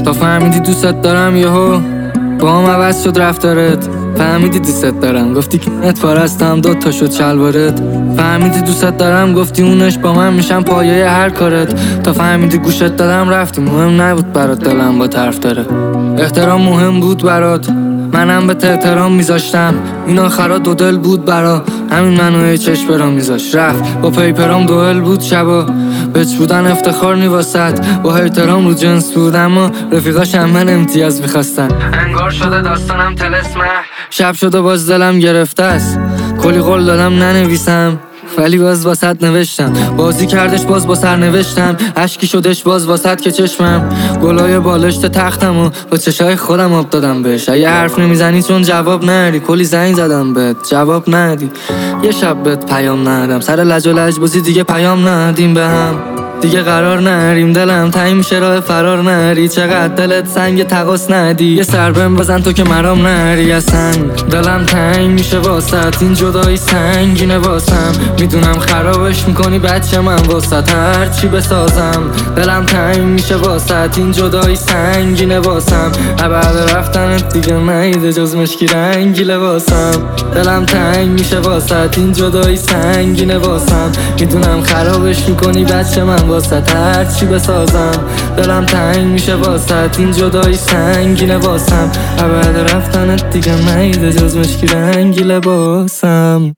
تا فهمیدی دوست دارم یهو با هم عوض شد رفتارت. فهمیدی دوست دارم گفتی که نت پارستم 2 تا شد شلوارت. فهمیدی دوست دارم گفتی اونش با من میشم پایه هر کارت. تا فهمیدی گوشت دادم رفتی مهم نبود برات دلم با طرف داره. احترام مهم بود برات منم به احترام میذاشتم. این آخرا 2 دل بود برا همین منو چشم برام میذاش. رفت با پیپرام 2 دل بود شبا بچ بودن افتخار نیواسد. با احترام رو جنس بود اما رفیقاش هم من امتیاز میخواستن. انگار شده داستانم طلسمه شب شده باز دلم گرفته است. کلی قول دادم ننویسم ولی باز واسط نوشتم. بازی کردش باز با سر نوشتم. اشکی شدش باز واسط که چشمم گلای بالشت تختم و با چشای خودم آب دادم بهش. اگه حرف نمیزنی چون جواب ندی کلی زنگ زدم بهت جواب ندی. یه شب بهت پیام ندادم سر لج و لجبازی دیگه پیام ندیم به هم. دیگه قرار نریم دلم تنگ میشه راه فرار نری. چقدر دلت سنگ تقاس ندی یه سر بهم بزن تو که مرام نری اصلا. دلم تنگ میشه واسط این جدایی سنگینه واسم. میدونم خرابش میکنی بچه من واسط هرچی بسازم. دلم تنگ میشه واسط این جدایی سنگینه واسم. بعد رفتنت دیگه نیده جز مشکی رنگی لباسم. دلم تنگ میشه واسط این جدایی سنگینه واسم. میدونم خرابش میکنی بچه من واسط هرچی بسازم. دلم تنگ میشه واسط این جدایی سنگینه واسم. بعد رفتنت دیگه نیده جز مشکی رنگی لباسم.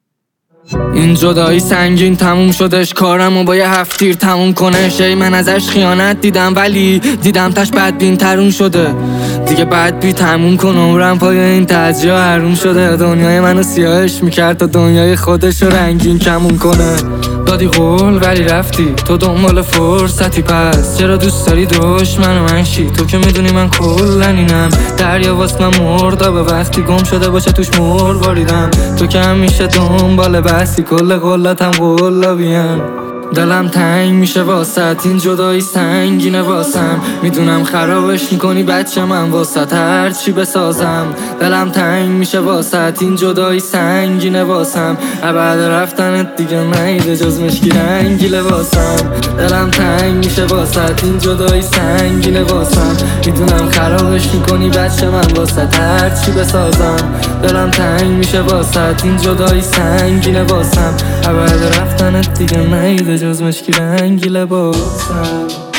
این جدایی سنگین تموم شدش کارم و با یه 7 تیر تموم کنش. ای من ازش خیانت دیدم ولی دیدم تاش بدبین ترون شده. دیگه بدبی تموم کن عمرم پای این تجربه حروم شده. دنیای منو سیاهش میکرد تا دنیای خودش رو رنگین کمون کنه. دادی قول ولی رفتی تو دنبال فرصتی. پس چرا دوست داری دشمن من شی؟ تو که میدونی من کلن اینم. دریا واسه من مردا به وقتی گم شده باشه توش مرواریدم. تو که همیشه دنبال بحثی کل قلتم قلابیم. دلم تنگ میشه واسط این جدایی سنگینه واسم. میدونم خرابش میکنی بچه من واسط هرچی بسازم. دلم تنگ میشه واسط این جدایی سنگینه واسم. بعد رفتنت دیگه نیده جز مشکی رنگی لباسم. دلم تنگ میشه واسط این جدایی سنگینه واسم. میدونم خرابش میکنی بچه من واسط هرچی بسازم. دلم تنگ میشه واسط این جدایی سنگینه واسم. بعد رفتنت دیگه نیده جز مشکی رنگی لباسم.